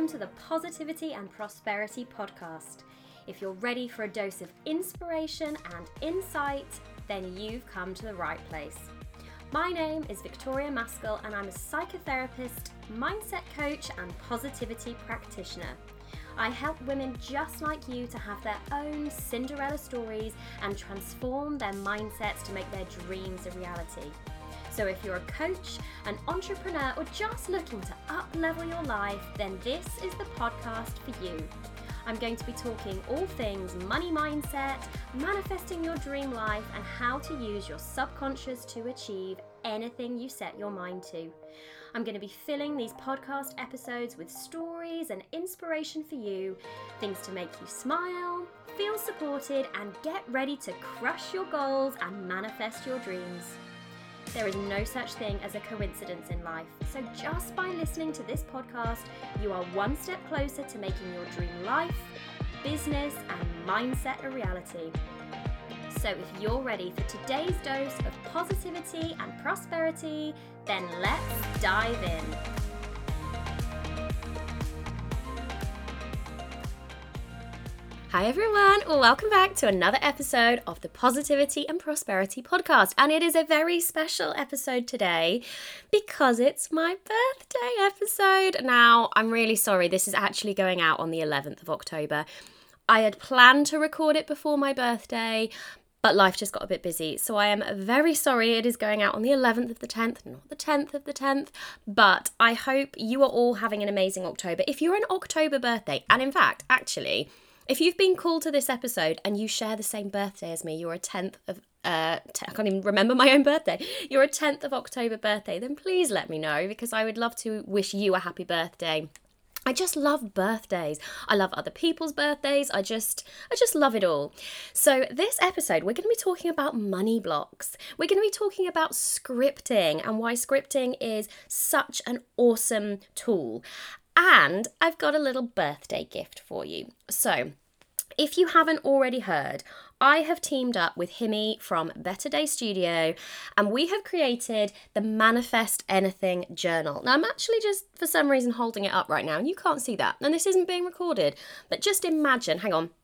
welcome to the Positivity and Prosperity Podcast. If you're ready for a dose of inspiration and insight, then you've come to the right place. My name is Victoria Maskell and I'm a psychotherapist, mindset coach and positivity practitioner. I help women just like you to have their own Cinderella stories and transform their mindsets to make their dreams a reality. So if you're a coach, an entrepreneur, or just looking to up-level your life, then this is the podcast for you. I'm going to be talking all things money mindset, manifesting your dream life, and how to use your subconscious to achieve anything you set your mind to. I'm going to be filling these podcast episodes with stories and inspiration for you, things to make you smile, feel supported, and get ready to crush your goals and manifest your dreams. There is no such thing as a coincidence in life, so just by listening to this podcast, you are one step closer to making your dream life, business, and mindset a reality. So if you're ready for today's dose of positivity and prosperity, then let's dive in. Hi everyone, welcome back to another episode of the Positivity and Prosperity Podcast. And it is a very special episode today because it's my birthday episode. Now, I'm really sorry, this is actually going out on the 11th of October. I had planned to record it before my birthday, but life just got a bit busy. So I am very sorry it is going out on the 11th of the 10th, not the 10th of the 10th. But I hope you are all having an amazing October. If you're an October birthday, and in fact, actually, if you've been called to this episode and you share the same birthday as me, you're a 10th of, I can't even remember my own birthday, you're a 10th of October birthday, then please let me know because I would love to wish you a happy birthday. I just love birthdays. I love other people's birthdays. I just love it all. So this episode, we're going to be talking about money blocks. We're going to be talking about scripting and why scripting is such an awesome tool. And I've got a little birthday gift for you. So if you haven't already heard, I have teamed up with Himi from Better Day Studio and we have created the Manifest Anything Journal. Now I'm actually just for some reason holding it up right now and you can't see that and this isn't being recorded, but just imagine, hang on.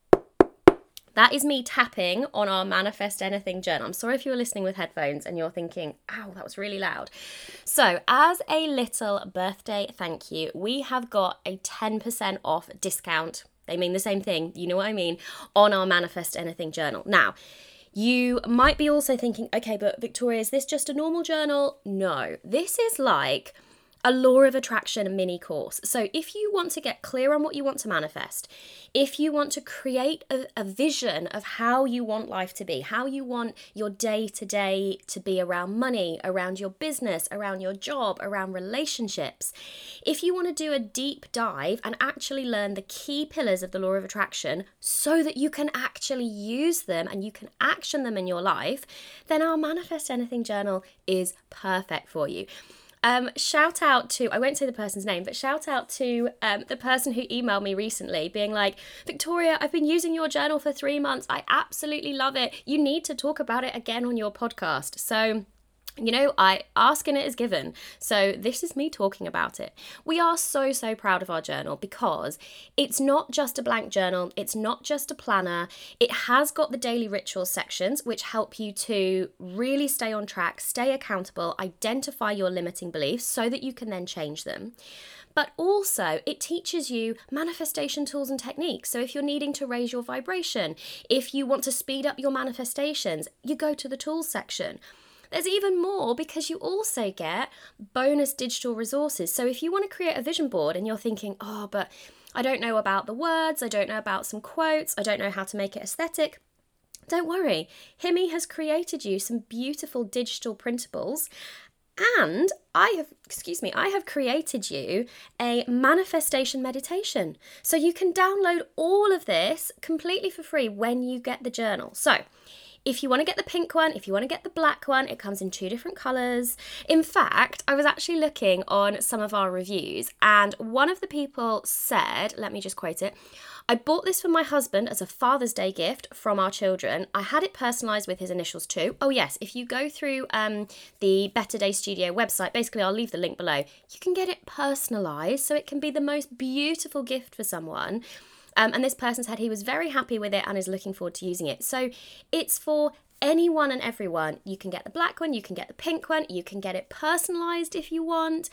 That is me tapping on our Manifest Anything Journal. I'm sorry if you're listening with headphones and you're thinking, ow, that was really loud. So as a little birthday thank you, we have got a 10% off discount. They mean the same thing, you know what I mean, on our Manifest Anything Journal. Now, you might be also thinking, okay, but Victoria, is this just a normal journal? No, this is like a law of attraction mini course. So if you want to get clear on what you want to manifest, if you want to create a vision of how you want life to be, how you want your day-to-day to be around money, around your business, around your job, around relationships, if you want to do a deep dive and actually learn the key pillars of the law of attraction so that you can actually use them and you can action them in your life, then our Manifest Anything Journal is perfect for you. Shout out to, I won't say the person's name, but shout out to the person who emailed me recently being like, Victoria, I've been using your journal for 3 months. I absolutely love it. You need to talk about it again on your podcast. So, you know, asking it is given. So this is me talking about it. We are so proud of our journal because it's not just a blank journal. It's not just a planner. It has got the daily rituals sections, which help you to really stay on track, stay accountable, identify your limiting beliefs so that you can then change them. But also it teaches you manifestation tools and techniques. So if you're needing to raise your vibration, if you want to speed up your manifestations, you go to the tools section. There's even more because you also get bonus digital resources. So if you want to create a vision board and you're thinking, oh, but I don't know about the words, I don't know about some quotes, I don't know how to make it aesthetic, don't worry. Himi has created you some beautiful digital printables and I have created you a manifestation meditation. So you can download all of this completely for free when you get the journal. So if you want to get the pink one, if you want to get the black one, it comes in 2 different colours. In fact, I was actually looking on some of our reviews and one of the people said, let me just quote it, I bought this for my husband as a Father's Day gift from our children. I had it personalised with his initials too. Oh yes, if you go through the Better Day Studio website, basically I'll leave the link below, you can get it personalised so it can be the most beautiful gift for someone. And this person said he was very happy with it and is looking forward to using it. So it's for anyone and everyone. You can get the black one, you can get the pink one, you can get it personalised if you want.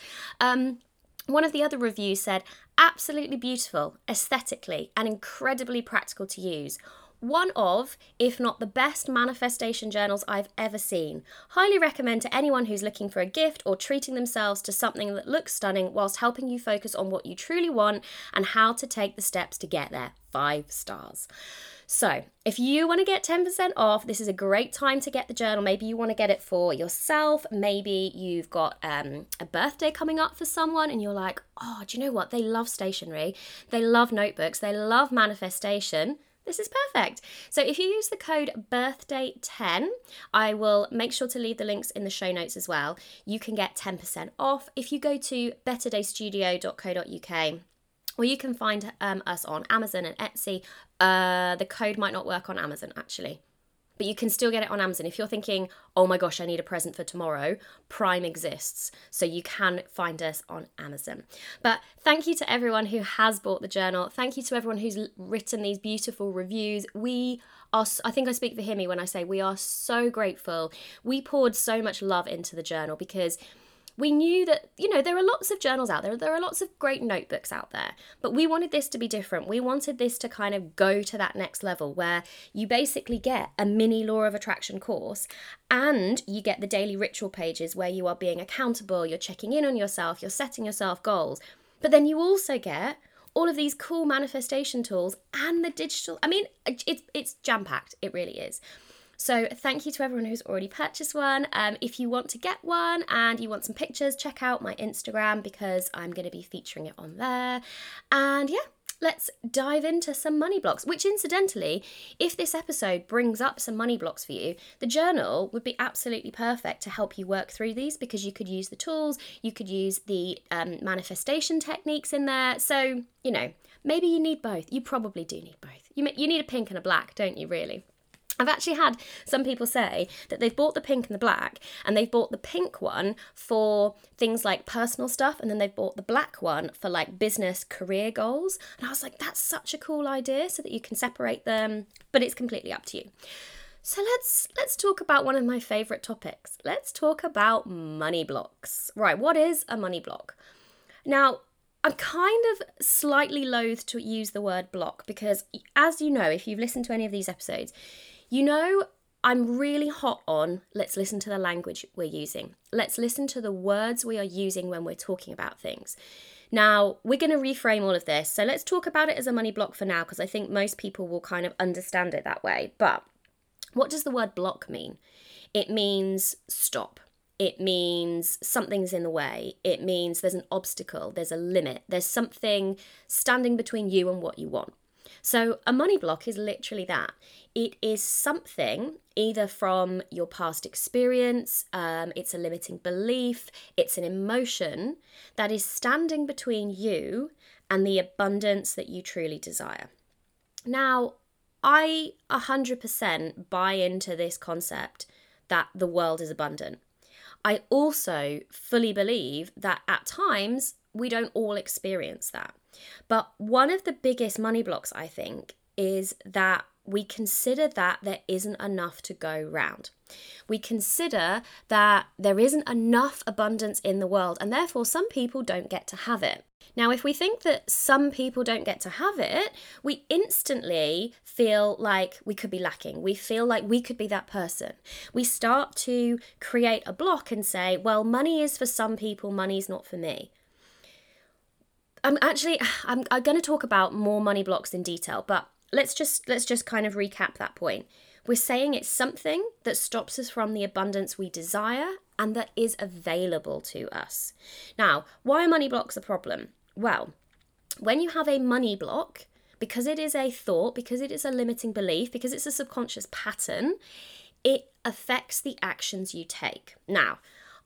One of the other reviews said, absolutely beautiful, aesthetically, and incredibly practical to use. One of, if not the best manifestation journals I've ever seen. Highly recommend to anyone who's looking for a gift or treating themselves to something that looks stunning whilst helping you focus on what you truly want and how to take the steps to get there. 5 stars. So if you want to get 10% off, this is a great time to get the journal. Maybe you want to get it for yourself. Maybe you've got a birthday coming up for someone and you're like, oh, do you know what? They love stationery. They love notebooks. They love manifestation. This is perfect. So if you use the code birthday10, I will make sure to leave the links in the show notes as well. You can get 10% off if you go to betterdaystudio.co.uk. Or you can find us on Amazon and Etsy. The code might not work on Amazon, actually. But you can still get it on Amazon. If you're thinking, oh my gosh, I need a present for tomorrow, Prime exists. So you can find us on Amazon. But thank you to everyone who has bought the journal. Thank you to everyone who's written these beautiful reviews. We are, I think I speak for Himi when I say we are so grateful. We poured so much love into the journal because we knew that, you know, there are lots of journals out there. There are lots of great notebooks out there. But we wanted this to be different. We wanted this to kind of go to that next level where you basically get a mini Law of Attraction course and you get the daily ritual pages where you are being accountable, you're checking in on yourself, you're setting yourself goals. But then you also get all of these cool manifestation tools and the digital. I mean, it's jam-packed. It really is. So thank you to everyone who's already purchased one. If you want to get one and you want some pictures, check out my Instagram because I'm going to be featuring it on there. And yeah, let's dive into some money blocks, which incidentally, if this episode brings up some money blocks for you, the journal would be absolutely perfect to help you work through these because you could use the tools, you could use the manifestation techniques in there. So, you know, maybe you need both. You probably do need both. You need a pink and a black, don't you, really? I've actually had some people say that they've bought the pink and the black and they've bought the pink one for things like personal stuff and then they've bought the black one for like business career goals. And I was like, that's such a cool idea so that you can separate them, but it's completely up to you. So let's talk about one of my favourite topics. Let's talk about money blocks. Right, what is a money block? Now, I'm kind of slightly loath to use the word block because, as you know, if you've listened to any of these episodes, you know, I'm really hot on, let's listen to the language we're using. Let's listen to the words we are using when we're talking about things. Now, we're going to reframe all of this. So let's talk about it as a money block for now, because I think most people will kind of understand it that way. But what does the word block mean? It means stop. It means something's in the way. It means there's an obstacle, there's a limit, there's something standing between you and what you want. So a money block is literally that. It is something either from your past experience, it's a limiting belief, it's an emotion that is standing between you and the abundance that you truly desire. Now, I 100% buy into this concept that the world is abundant. I also fully believe that at times we don't all experience that. But one of the biggest money blocks, I think, is that we consider that there isn't enough to go round. We consider that there isn't enough abundance in the world and therefore some people don't get to have it. Now, if we think that some people don't get to have it, we instantly feel like we could be lacking. We feel like we could be that person. We start to create a block and say, well, money is for some people, money's not for me. I'm going to talk about more money blocks in detail, but let's just kind of recap that point. We're saying it's something that stops us from the abundance we desire and that is available to us. Now, why are money blocks a problem? Well, when you have a money block, because it is a thought, because it is a limiting belief, because it's a subconscious pattern, it affects the actions you take. Now,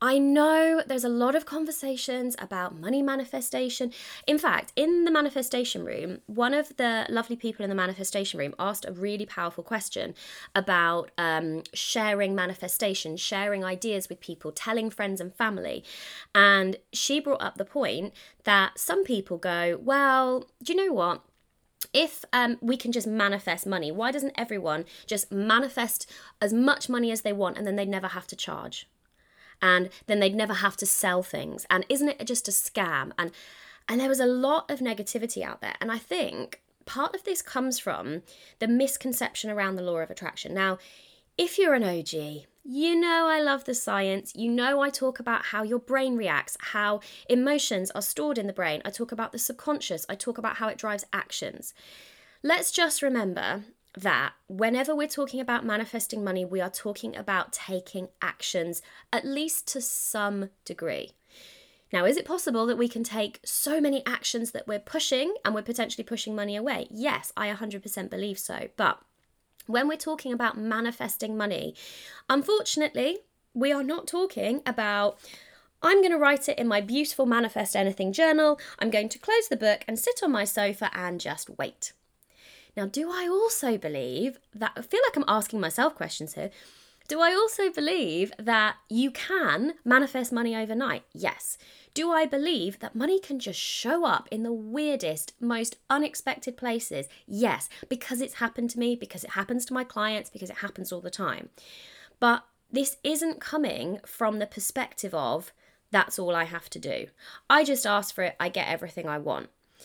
I know there's a lot of conversations about money manifestation. In fact, in the manifestation room, one of the lovely people in the manifestation room asked a really powerful question about sharing manifestation, sharing ideas with people, telling friends and family. And she brought up the point that some people go, well, do you know what? If we can just manifest money, why doesn't everyone just manifest as much money as they want and then they never have to charge? And then they'd never have to sell things. And isn't it just a scam? And there was a lot of negativity out there. And I think part of this comes from the misconception around the law of attraction. Now, if you're an OG, you know I love the science. You know I talk about how your brain reacts, how emotions are stored in the brain. I talk about the subconscious. I talk about how it drives actions. Let's just remember that whenever we're talking about manifesting money, we are talking about taking actions, at least to some degree. Now, is it possible that we can take so many actions that we're pushing and we're potentially pushing money away? Yes, I 100% believe so. But when we're talking about manifesting money, unfortunately, we are not talking about, I'm going to write it in my beautiful Manifest Anything journal. I'm going to close the book and sit on my sofa and just wait. Now, do I also believe that, I feel like I'm asking myself questions here. Do I also believe that you can manifest money overnight? Yes. Do I believe that money can just show up in the weirdest, most unexpected places? Yes, because it's happened to me, because it happens to my clients, because it happens all the time. But this isn't coming from the perspective of, that's all I have to do. I just ask for it, I get everything I want.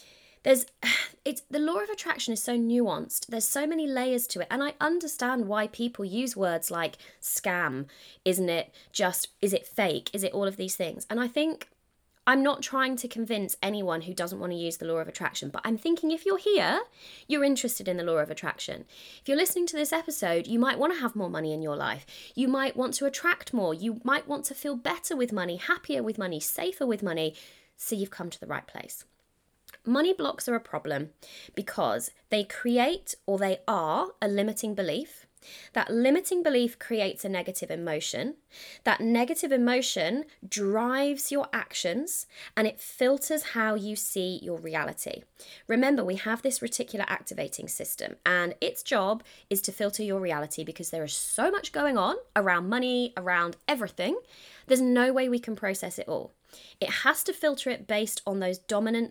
The law of attraction is so nuanced. There's so many layers to it. And I understand why people use words like scam, isn't it just, is it fake? Is it all of these things? And I think I'm not trying to convince anyone who doesn't want to use the law of attraction, but I'm thinking if you're here, you're interested in the law of attraction. If you're listening to this episode, you might want to have more money in your life. You might want to attract more. You might want to feel better with money, happier with money, safer with money. So you've come to the right place. Money blocks are a problem because they create, or they are, a limiting belief. That limiting belief creates a negative emotion. That negative emotion drives your actions and it filters how you see your reality. Remember, we have this reticular activating system and its job is to filter your reality because there is so much going on around money, around everything. There's no way we can process it all. It has to filter it based on those dominant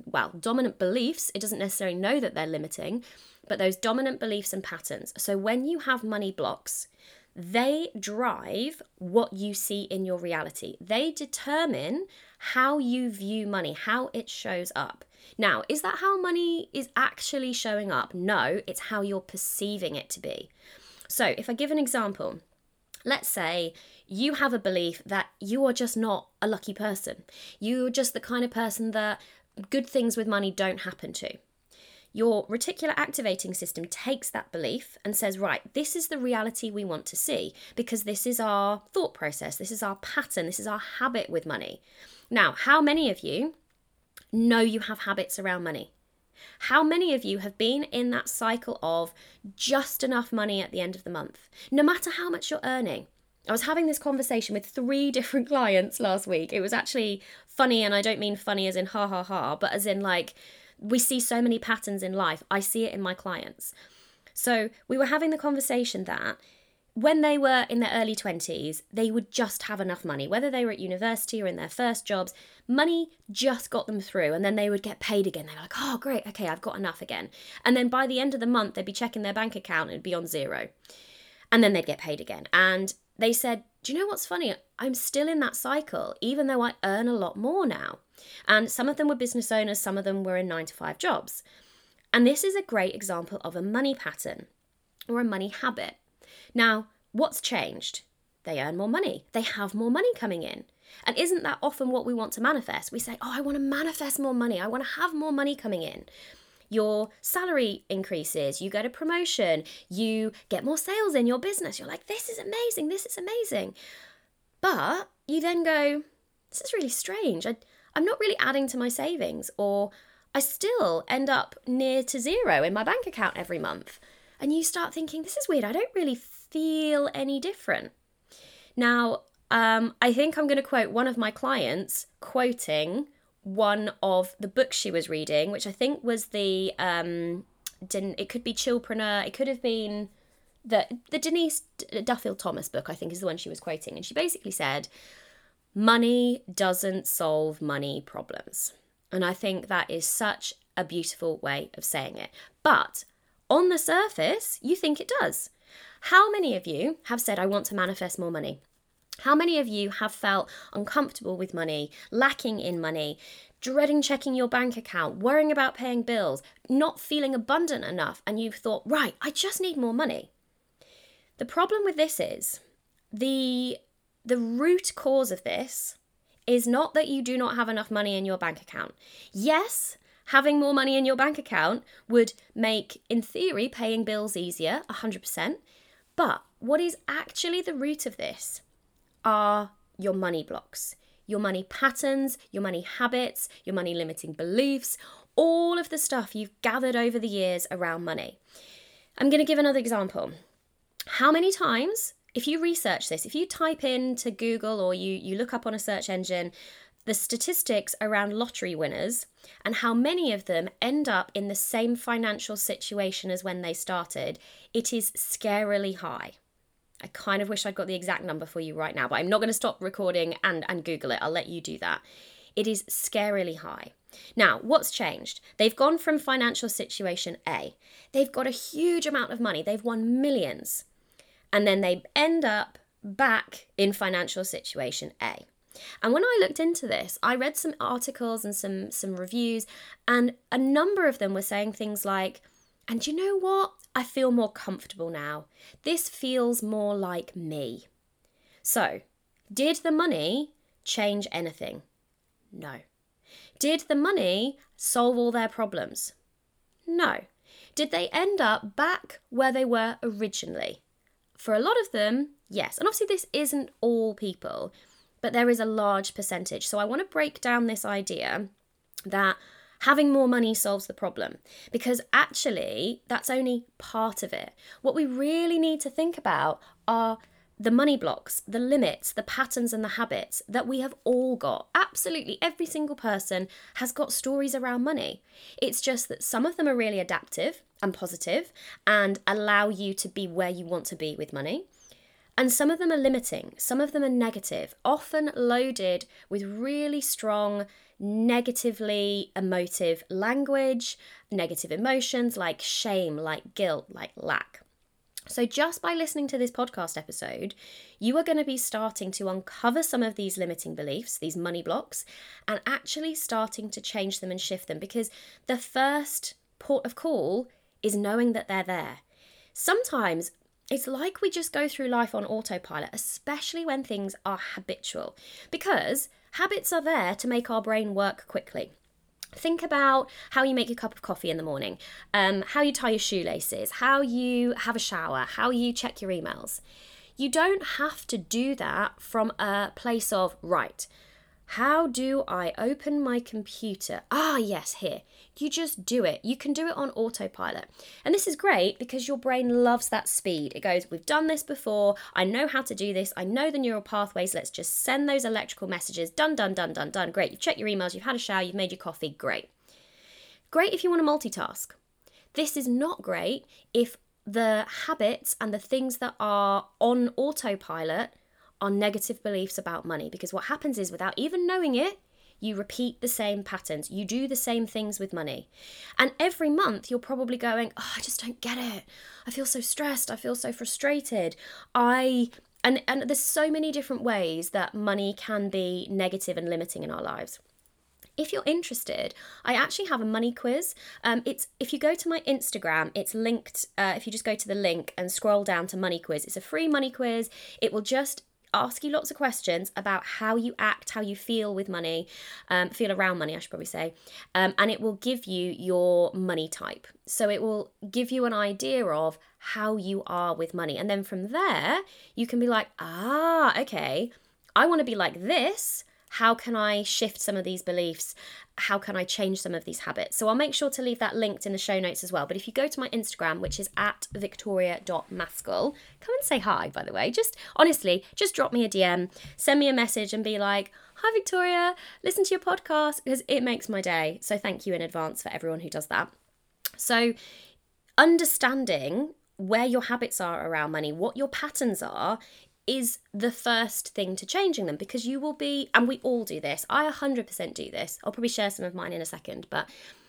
beliefs. It doesn't necessarily know that they're limiting, but those dominant beliefs and patterns. So when you have money blocks, they drive what you see in your reality. They determine how you view money, how it shows up. Now, is that how money is actually showing up? No, it's how you're perceiving it to be. So if I give an example, let's say you have a belief that you are just not a lucky person. You're just the kind of person that good things with money don't happen to. Your reticular activating system takes that belief and says, right, this is the reality we want to see because this is our thought process, this is our pattern, this is our habit with money. Now, how many of you know you have habits around money? How many of you have been in that cycle of just enough money at the end of the month, no matter how much you're earning? I was having this conversation with 3 different clients last week. It was actually funny, and I don't mean funny as in ha ha ha, but as in like, we see so many patterns in life. I see it in my clients. So we were having the conversation that when they were in their early 20s, they would just have enough money. Whether they were at university or in their first jobs, money just got them through, and then they would get paid again. They were like, oh, great, okay, I've got enough again. And then by the end of the month, they'd be checking their bank account and it'd be on zero. And then they'd get paid again. And they said, do you know what's funny? I'm still in that cycle, even though I earn a lot more now. And some of them were business owners, some of them were in 9-to-5 jobs. And this is a great example of a money pattern or a money habit. Now, what's changed? They earn more money. They have more money coming in. And isn't that often what we want to manifest? We say, oh, I want to manifest more money. I want to have more money coming in. Your salary increases, you get a promotion, you get more sales in your business. You're like, this is amazing, this is amazing. But you then go, this is really strange. I'm not really adding to my savings, or I still end up near to zero in my bank account every month. And you start thinking, this is weird. I don't really feel any different. Now, I think I'm going to quote one of my clients quoting one of the books she was reading, which I think was it could be Chillpreneur, it could have been the Denise Duffield Thomas book, I think is the one she was quoting. And she basically said, money doesn't solve money problems. And I think that is such a beautiful way of saying it. But on the surface, you think it does. How many of you have said, I want to manifest more money? How many of you have felt uncomfortable with money, lacking in money, dreading checking your bank account, worrying about paying bills, not feeling abundant enough, and you've thought, right, I just need more money? The problem with this is the root cause of this is not that you do not have enough money in your bank account. Yes, having more money in your bank account would make, in theory, paying bills easier, 100%. But what is actually the root of this are your money blocks, your money patterns, your money habits, your money limiting beliefs, all of the stuff you've gathered over the years around money. I'm going to give another example. How many times, if you research this, if you type into Google or you look up on a search engine the statistics around lottery winners and how many of them end up in the same financial situation as when they started, it is scarily high. I kind of wish I'd got the exact number for you right now, but I'm not going to stop recording and Google it. I'll let you do that. It is scarily high. Now, what's changed? They've gone from financial situation A. They've got a huge amount of money. They've won millions. And then they end up back in financial situation A. And when I looked into this, I read some articles and some reviews, and a number of them were saying things like, and you know what? I feel more comfortable now. This feels more like me. So, did the money change anything? No. Did the money solve all their problems? No. Did they end up back where they were originally? For a lot of them, yes. And obviously this isn't all people, but there is a large percentage. So I want to break down this idea that having more money solves the problem, because actually that's only part of it. What we really need to think about are the money blocks, the limits, the patterns and the habits that we have all got. Absolutely every single person has got stories around money. It's just that some of them are really adaptive and positive and allow you to be where you want to be with money. And some of them are limiting, some of them are negative, often loaded with really strong, negatively emotive language, negative emotions like shame, like guilt, like lack. So just by listening to this podcast episode, you are going to be starting to uncover some of these limiting beliefs, these money blocks, and actually starting to change them and shift them, because the first port of call is knowing that they're there. Sometimes it's like we just go through life on autopilot, especially when things are habitual, because habits are there to make our brain work quickly. Think about how you make your cup of coffee in the morning, how you tie your shoelaces, how you have a shower, how you check your emails. You don't have to do that from a place of, right, how do I open my computer? Yes, here. You just do it. You can do it on autopilot. And this is great because your brain loves that speed. It goes, we've done this before. I know how to do this. I know the neural pathways. Let's just send those electrical messages. Done, done, done, done, done. Great. You've checked your emails. You've had a shower. You've made your coffee. Great. Great if you want to multitask. This is not great if the habits and the things that are on autopilot are negative beliefs about money, because what happens is, without even knowing it, you repeat the same patterns. You do the same things with money. And every month you're probably going, I just don't get it. I feel so stressed. I feel so frustrated. And there's so many different ways that money can be negative and limiting in our lives. If you're interested, I actually have a money quiz. If you go to my Instagram, it's linked. If you just go to the link and scroll down to money quiz, it's a free money quiz. It will just ask you lots of questions about how you act, how you feel with money, feel around money, I should probably say, and it will give you your money type. So it will give you an idea of how you are with money. And then from there, you can be like, okay, I want to be like this. How can I shift some of these beliefs? How can I change some of these habits? So I'll make sure to leave that linked in the show notes as well. But if you go to my Instagram, which is @victoria.maskell, come and say hi, by the way. Just honestly, just drop me a DM, send me a message and be like, hi, Victoria, listen to your podcast, because it makes my day. So thank you in advance for everyone who does that. So understanding where your habits are around money, what your patterns are, is the first thing to changing them, because you will be, and we all do this, I 100% do this, I'll probably share some of mine in a second, but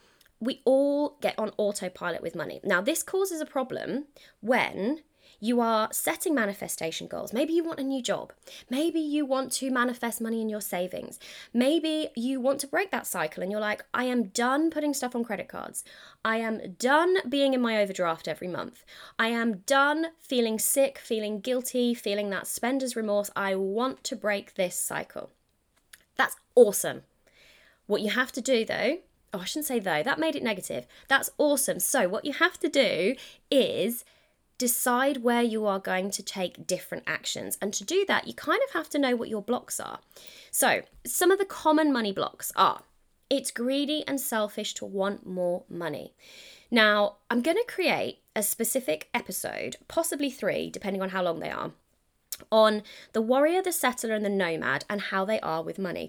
we all get on autopilot with money. Now, this causes a problem when you are setting manifestation goals. Maybe you want a new job. Maybe you want to manifest money in your savings. Maybe you want to break that cycle and you're like, I am done putting stuff on credit cards. I am done being in my overdraft every month. I am done feeling sick, feeling guilty, feeling that spender's remorse. I want to break this cycle. That's awesome. What you have to do though, I shouldn't say though, that made it negative. That's awesome. So what you have to do is decide where you are going to take different actions. And to do that, you kind of have to know what your blocks are. So some of the common money blocks are, it's greedy and selfish to want more money. Now, I'm going to create a specific episode, possibly 3, depending on how long they are, on the warrior, the settler, and the nomad, and how they are with money.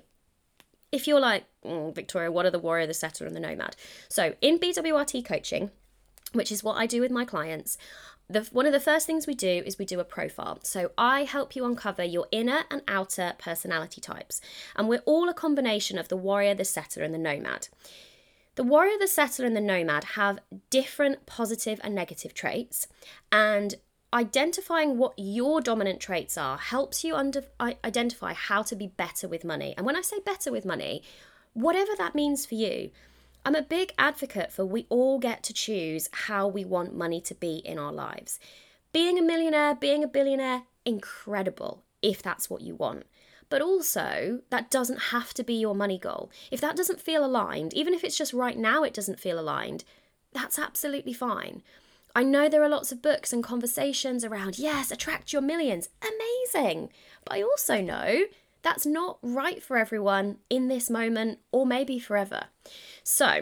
If you're like, Victoria, what are the warrior, the settler, and the nomad? So in BWRT coaching, which is what I do with my clients, one of the first things we do is we do a profile. So I help you uncover your inner and outer personality types. And we're all a combination of the warrior, the settler, and the nomad. The warrior, the settler, and the nomad have different positive and negative traits. And identifying what your dominant traits are helps you identify how to be better with money. And when I say better with money, whatever that means for you, I'm a big advocate for we all get to choose how we want money to be in our lives. Being a millionaire, being a billionaire, incredible if that's what you want. But also, that doesn't have to be your money goal. If that doesn't feel aligned, even if it's just right now it doesn't feel aligned, that's absolutely fine. I know there are lots of books and conversations around, yes, attract your millions, amazing. But I also know that's not right for everyone in this moment or maybe forever. So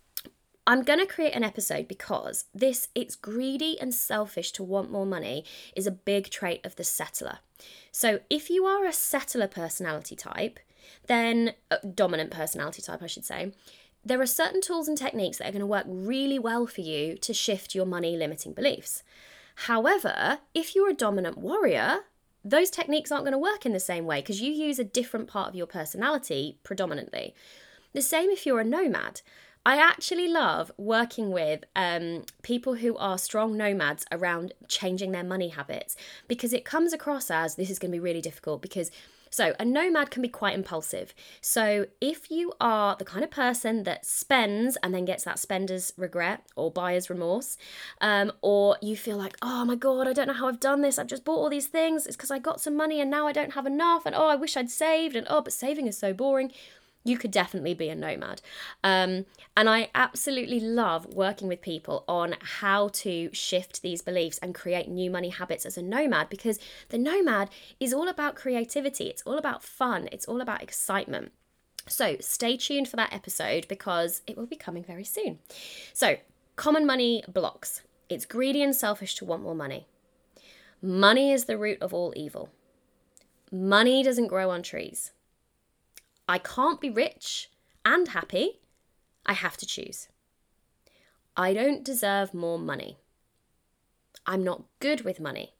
I'm going to create an episode because it's greedy and selfish to want more money is a big trait of the settler. So if you are a settler personality type, then dominant personality type, I should say, there are certain tools and techniques that are going to work really well for you to shift your money limiting beliefs. However, if you're a dominant warrior, those techniques aren't going to work in the same way because you use a different part of your personality predominantly. The same if you're a nomad. I actually love working with people who are strong nomads around changing their money habits because it comes across as this is going to be really difficult so a nomad can be quite impulsive. So if you are the kind of person that spends and then gets that spender's regret or buyer's remorse, or you feel like, oh my God, I don't know how I've done this. I've just bought all these things. It's because I got some money and now I don't have enough. And oh, I wish I'd saved. And oh, but saving is so boring. You could definitely be a nomad. And I absolutely love working with people on how to shift these beliefs and create new money habits as a nomad, because the nomad is all about creativity. It's all about fun. It's all about excitement. So stay tuned for that episode because it will be coming very soon. So common money blocks. It's greedy and selfish to want more money. Money is the root of all evil. Money doesn't grow on trees. I can't be rich and happy. I have to choose. I don't deserve more money. I'm not good with money.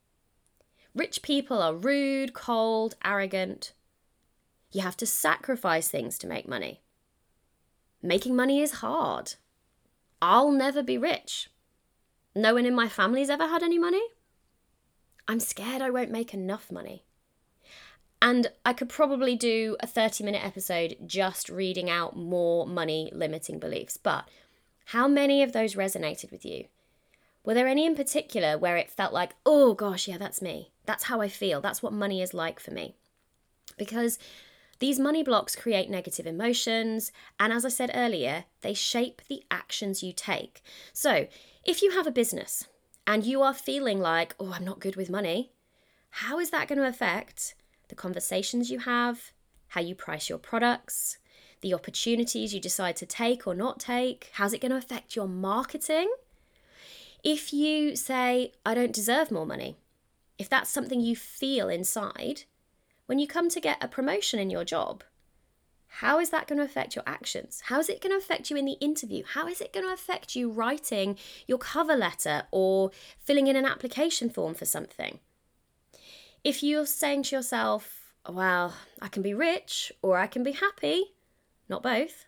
Rich people are rude, cold, arrogant. You have to sacrifice things to make money. Making money is hard. I'll never be rich. No one in my family's ever had any money. I'm scared I won't make enough money. And I could probably do a 30-minute episode just reading out more money limiting beliefs. But how many of those resonated with you? Were there any in particular where it felt like, oh gosh, yeah, that's me. That's how I feel. That's what money is like for me. Because these money blocks create negative emotions. And as I said earlier, they shape the actions you take. So if you have a business and you are feeling like, oh, I'm not good with money, how is that going to affect the conversations you have, how you price your products, the opportunities you decide to take or not take. How's it going to affect your marketing? If you say, I don't deserve more money, if that's something you feel inside, when you come to get a promotion in your job, how is that going to affect your actions? How is it going to affect you in the interview? How is it going to affect you writing your cover letter or filling in an application form for something? If you're saying to yourself, well, I can be rich or I can be happy, not both,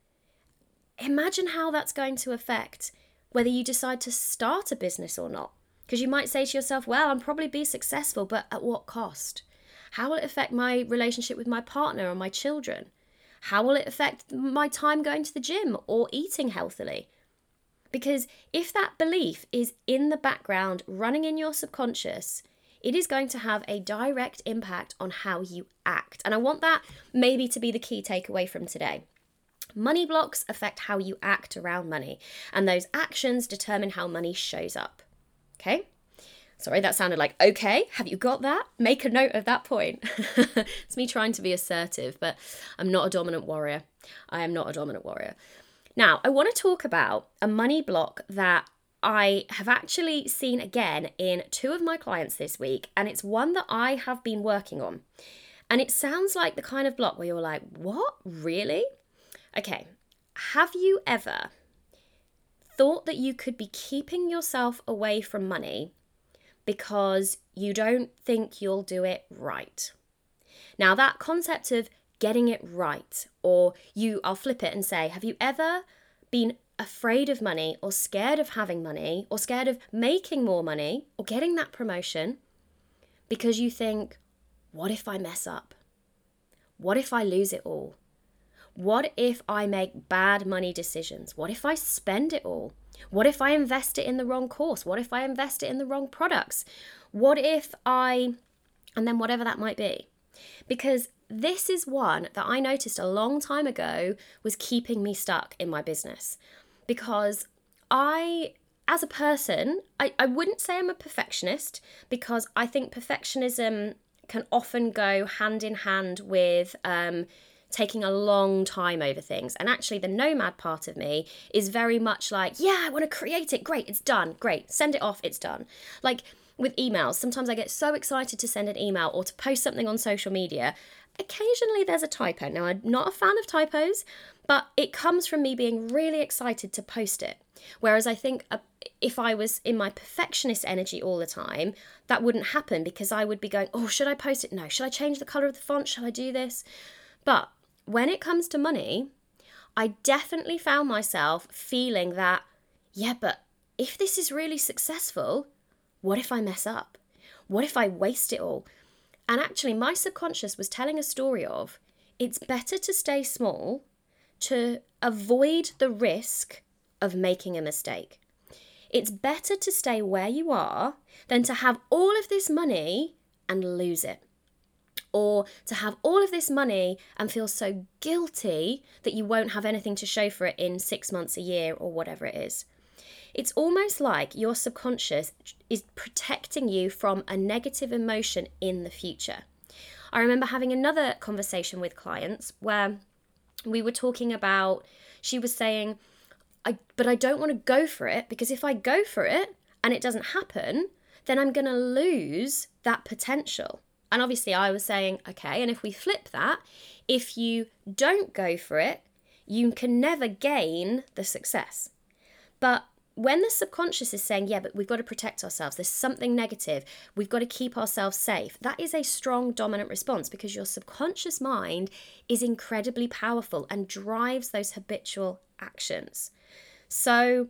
imagine how that's going to affect whether you decide to start a business or not. Because you might say to yourself, well, I'll probably be successful, but at what cost? How will it affect my relationship with my partner or my children? How will it affect my time going to the gym or eating healthily? Because if that belief is in the background, running in your subconscious, it is going to have a direct impact on how you act. And I want that maybe to be the key takeaway from today. Money blocks affect how you act around money, and those actions determine how money shows up. Okay? Sorry, that sounded like, okay, have you got that? Make a note of that point. It's me trying to be assertive, but I'm not a dominant warrior. I am not a dominant warrior. Now, I want to talk about a money block that I have actually seen again in 2 of my clients this week, and it's one that I have been working on. And it sounds like the kind of block where you're like, what? Really? Okay, have you ever thought that you could be keeping yourself away from money because you don't think you'll do it right? Now, that concept of getting it right, or I'll flip it and say, have you ever been afraid of money or scared of having money or scared of making more money or getting that promotion because you think, what if I mess up? What if I lose it all? What if I make bad money decisions? What if I spend it all? What if I invest it in the wrong course? What if I invest it in the wrong products? What if and then whatever that might be. Because this is one that I noticed a long time ago was keeping me stuck in my business. Because as a person, I wouldn't say I'm a perfectionist, because I think perfectionism can often go hand in hand with taking a long time over things. And actually the nomad part of me is very much like, yeah, I want to create it. Great, it's done. Great, send it off, it's done. Like with emails, sometimes I get so excited to send an email or to post something on social media. Occasionally there's a typo. Now, I'm not a fan of typos, but it comes from me being really excited to post it. Whereas I think if I was in my perfectionist energy all the time, that wouldn't happen, because I would be going, oh, should I post it? No. Should I change the colour of the font? Should I do this? But when it comes to money, I definitely found myself feeling that, yeah, but if this is really successful, what if I mess up? What if I waste it all? And actually, my subconscious was telling a story of, it's better to stay small to avoid the risk of making a mistake. It's better to stay where you are than to have all of this money and lose it. Or to have all of this money and feel so guilty that you won't have anything to show for it in 6 months, a year, or whatever it is. It's almost like your subconscious is protecting you from a negative emotion in the future. I remember having another conversation with clients where we were talking about, she was saying, but I don't want to go for it, because if I go for it and it doesn't happen, then I'm going to lose that potential. And obviously I was saying, okay, and if we flip that, if you don't go for it, you can never gain the success. But when the subconscious is saying, yeah, but we've got to protect ourselves, there's something negative, we've got to keep ourselves safe, that is a strong dominant response, because your subconscious mind is incredibly powerful and drives those habitual actions. So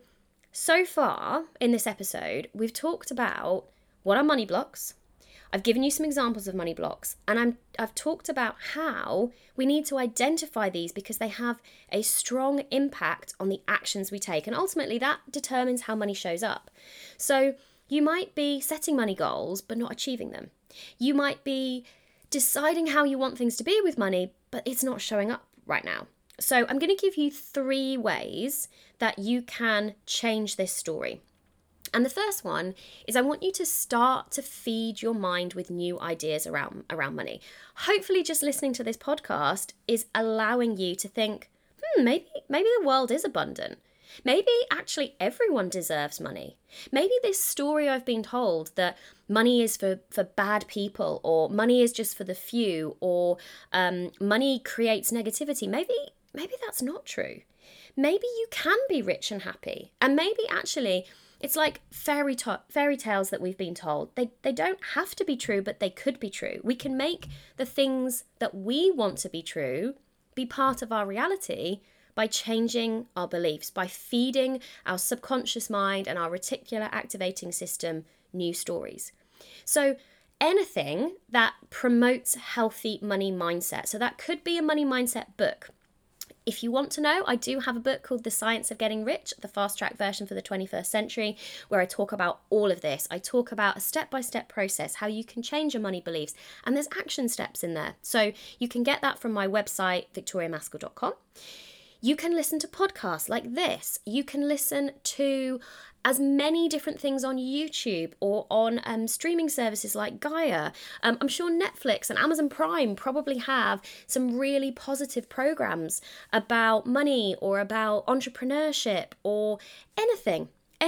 far in this episode, we've talked about what are money blocks. I've given you some examples of money blocks, and I've talked about how we need to identify these because they have a strong impact on the actions we take, and ultimately that determines how money shows up. So you might be setting money goals but not achieving them. You might be deciding how you want things to be with money, but it's not showing up right now. So I'm going to give you 3 ways that you can change this story. And the first one is I want you to start to feed your mind with new ideas around money. Hopefully just listening to this podcast is allowing you to think, maybe the world is abundant. Maybe actually everyone deserves money. Maybe this story I've been told that money is for bad people, or money is just for the few, or money creates negativity. Maybe that's not true. Maybe you can be rich and happy. And maybe actually it's like fairy tales that we've been told. They don't have to be true, but they could be true. We can make the things that we want to be true be part of our reality by changing our beliefs, by feeding our subconscious mind and our reticular activating system new stories. So anything that promotes healthy money mindset. So that could be a money mindset book. If you want to know, I do have a book called The Science of Getting Rich, the fast track version for the 21st century, where I talk about all of this. I talk about a step-by-step process, how you can change your money beliefs, and there's action steps in there. So you can get that from my website, victoriamaskell.com. You can listen to podcasts like this. You can listen to as many different things on YouTube or on streaming services like Gaia. I'm sure Netflix and Amazon Prime probably have some really positive programs about money or about entrepreneurship or anything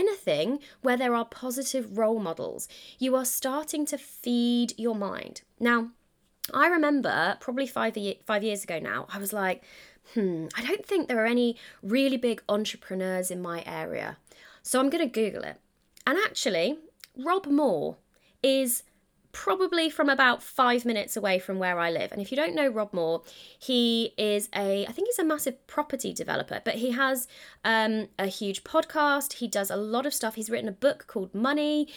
where there are positive role models. You are starting to feed your mind. Now, I remember probably 5 years ago now, I was like, I don't think there are any really big entrepreneurs in my area. So I'm going to Google it. And actually, Rob Moore is probably from about 5 minutes away from where I live. And if you don't know Rob Moore, I think he's a massive property developer, but he has a huge podcast. He does a lot of stuff. He's written a book called Money.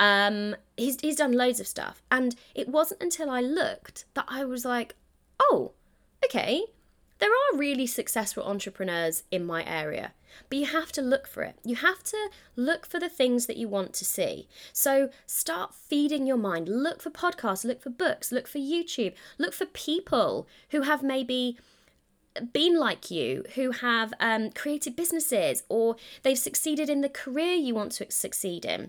He's done loads of stuff. And it wasn't until I looked that I was like, oh, okay. There are really successful entrepreneurs in my area, but you have to look for it. You have to look for the things that you want to see. So start feeding your mind. Look for podcasts, look for books, look for YouTube, look for people who have maybe been like you, who have created businesses, or they've succeeded in the career you want to succeed in.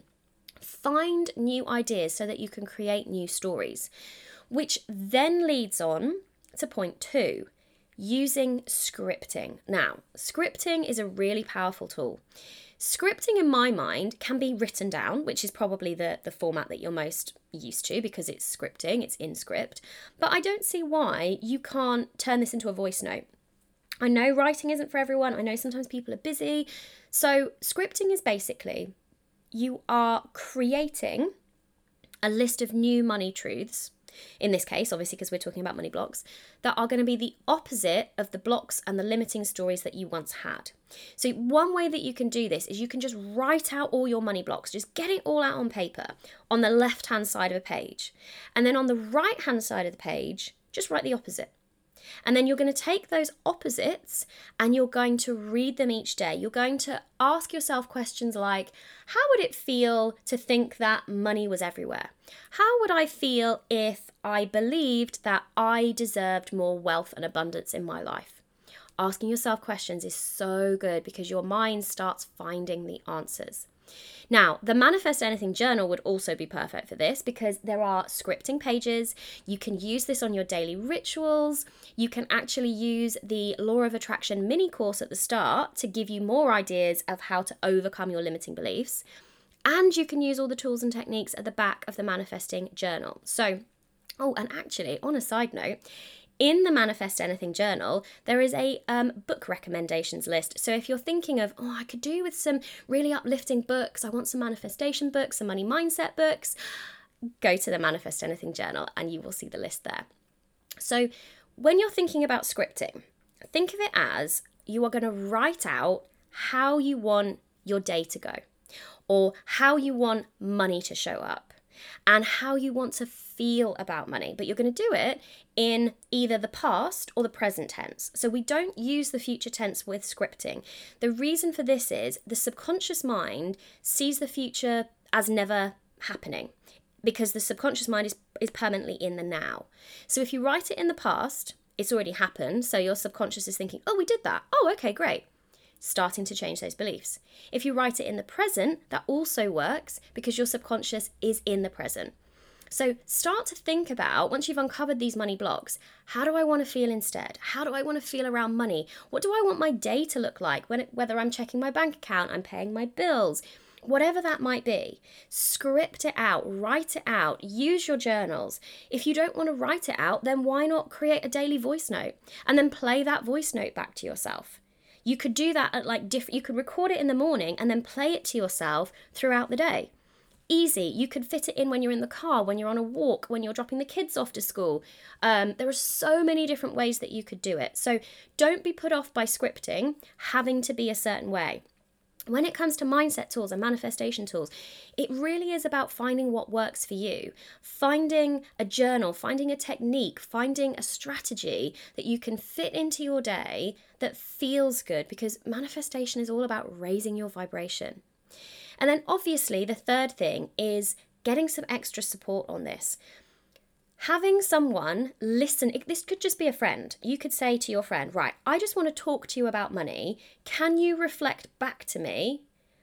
Find new ideas so that you can create new stories, which then leads on to point 2. Using scripting. Now, scripting is a really powerful tool. Scripting, in my mind, can be written down, which is probably the format that you're most used to because it's scripting, it's in script. But I don't see why you can't turn this into a voice note. I know writing isn't for everyone. I know sometimes people are busy. So scripting is basically you are creating a list of new money truths. In this case, obviously, because we're talking about money blocks, that are going to be the opposite of the blocks and the limiting stories that you once had. So one way that you can do this is you can just write out all your money blocks, just get it all out on paper on the left-hand side of a page. And then on the right-hand side of the page, just write the opposite. And then you're going to take those opposites and you're going to read them each day. You're going to ask yourself questions like, how would it feel to think that money was everywhere? How would I feel if I believed that I deserved more wealth and abundance in my life? Asking yourself questions is so good because your mind starts finding the answers. Now, the Manifest Anything journal would also be perfect for this because there are scripting pages. You can use this on your daily rituals. You can actually use the Law of Attraction mini course at the start to give you more ideas of how to overcome your limiting beliefs. And you can use all the tools and techniques at the back of the Manifesting journal. So, and actually, on a side note, in the Manifest Anything journal, there is a book recommendations list. So if you're thinking of, I could do with some really uplifting books, I want some manifestation books, some money mindset books, go to the Manifest Anything journal and you will see the list there. So when you're thinking about scripting, think of it as you are going to write out how you want your day to go or how you want money to show up and how you want to feel about money, but you're going to do it in either the past or the present tense. So we don't use the future tense with scripting. The reason for this is the subconscious mind sees the future as never happening because the subconscious mind is permanently in the now. So if you write it in the past, it's already happened. So your subconscious is thinking, we did that. Oh, okay, great. starting to change those beliefs. If you write it in the present, that also works because your subconscious is in the present. So start to think about, once you've uncovered these money blocks, how do I want to feel instead? How do I want to feel around money? What do I want my day to look like? Whether I'm checking my bank account, I'm paying my bills, whatever that might be. Script it out, write it out, use your journals. If you don't want to write it out, then why not create a daily voice note and then play that voice note back to yourself? You could do that at you could record it in the morning and then play it to yourself throughout the day. Easy. You could fit it in when you're in the car, when you're on a walk, when you're dropping the kids off to school. There are so many different ways that you could do it. So don't be put off by scripting having to be a certain way. When it comes to mindset tools and manifestation tools, it really is about finding what works for you, finding a journal, finding a technique, finding a strategy that you can fit into your day that feels good, because manifestation is all about raising your vibration. And then obviously the third thing is getting some extra support on this. Having someone listen, this could just be a friend. You could say to your friend, right, I just want to talk to you about money. Can you reflect back to me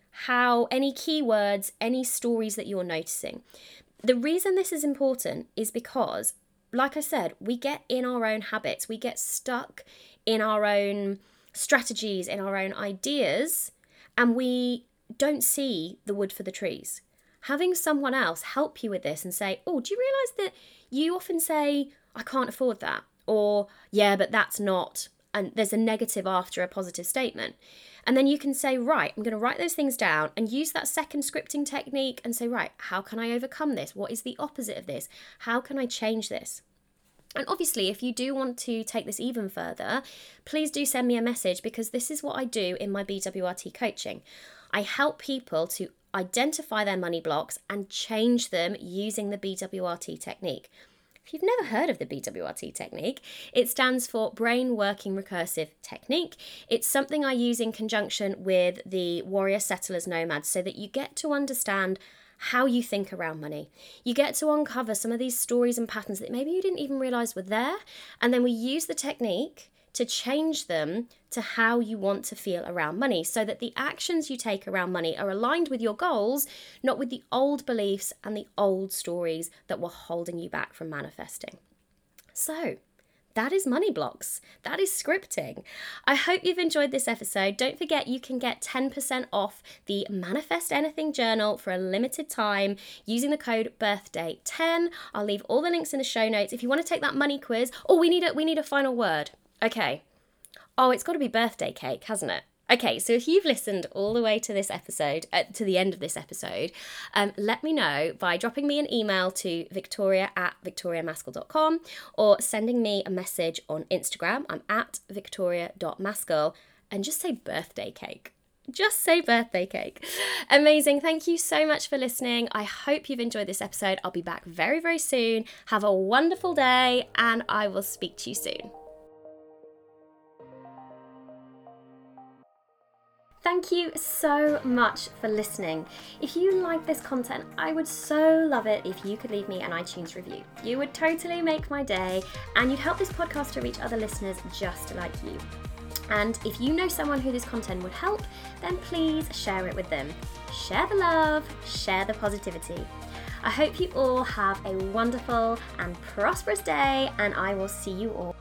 how any keywords, any stories that you're noticing? The reason this is important is because, like I said, we get in our own habits. We get stuck in our own strategies, in our own ideas, and we don't see the wood for the trees. Having someone else help you with this and say, oh, do you realise that you often say, I can't afford that? Or, yeah, but that's not, and there's a negative after a positive statement. And then you can say, right, I'm going to write those things down and use that second scripting technique and say, right, how can I overcome this? What is the opposite of this? How can I change this? And obviously, if you do want to take this even further, please do send me a message, because this is what I do in my BWRT coaching. I help people to identify their money blocks and change them using the BWRT technique. If you've never heard of the BWRT technique, it stands for Brain Working Recursive Technique. It's something I use in conjunction with the Warrior Settlers Nomads, so that you get to understand how you think around money. You get to uncover some of these stories and patterns that maybe you didn't even realize were there, and then we use the technique to change them to how you want to feel around money, so that the actions you take around money are aligned with your goals, not with the old beliefs and the old stories that were holding you back from manifesting. So that is money blocks. That is scripting. I hope you've enjoyed this episode. Don't forget, you can get 10% off the Manifest Anything journal for a limited time using the code BIRTHDAY10. I'll leave all the links in the show notes. If you want to take that money quiz, we need a final word. Okay. Oh, it's got to be birthday cake, hasn't it? Okay, so if you've listened all the way to this episode, to the end of this episode, let me know by dropping me an email to victoria@victoriamaskell.com or sending me a message on Instagram. I'm at victoria.maskell, and just say birthday cake. Just say birthday cake. Amazing. Thank you so much for listening. I hope you've enjoyed this episode. I'll be back very, very soon. Have a wonderful day, and I will speak to you soon. Thank you so much for listening. If you like this content, I would so love it if you could leave me an iTunes review. You would totally make my day, and you'd help this podcast to reach other listeners just like you. And if you know someone who this content would help, then please share it with them. Share the love, share the positivity. I hope you all have a wonderful and prosperous day, and I will see you all